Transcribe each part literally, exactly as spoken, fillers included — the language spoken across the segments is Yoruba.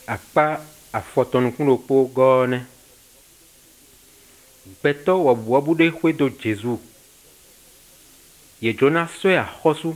akpa afɔtɔnukundokpo gɔne. Gbɛtɔ wɔbuɔbu de hoe do Jesu. Ye Jona sɔe axɔsu.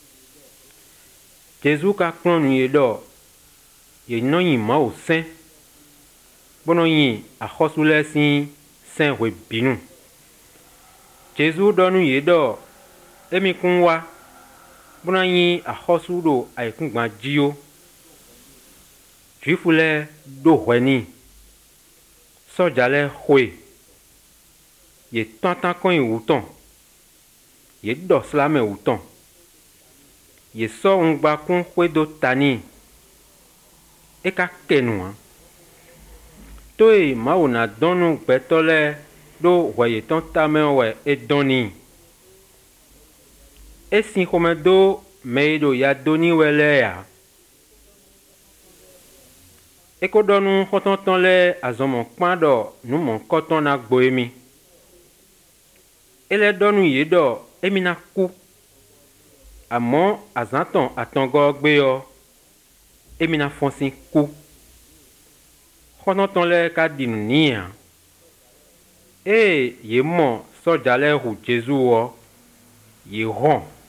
Jesu ka kplɔ nu ye dɔ. Ye nɔ yin ma o sɛn. Bɔnɔ yin axɔsu lɛ si sɛn hoe binu. Jesu dɔ nu ye dɔ. Emi kun wa. Bɔnɔ yin axɔsu do ayekungba dzio. Juifu lɛ do hɔɛni. Sɔdza lɛ hoe. Ye tɔntan kɔnyi wutɔn. Ye dɔ silamɛ wutɔn. Ye sɔ ŋgba kun hoe do tani. E ka kenua. Toe Mawu na dɔnu gbɛtɔ lɛ do hɔɛ ye tɔn tamɛ wɛ e dɔni. E si xɔmɛ do mɛ do ya doni wɛ lɛ ya. E ko dɔnu xɔtɔntɔn lɛ azɔmɔ kpan dɔ numɔ kɔtɔn na gbo emi. E lɛ dɔnu ye dɔ emi na ku. Amɔ azãtɔn atɔngɔ gbe yɔ emi na fɔnsi ku. Xɔtɔntɔn lɛ ka dinu niya. E ye mɔ sɔdza lɛ hu Jesu wɔ ye hɔn.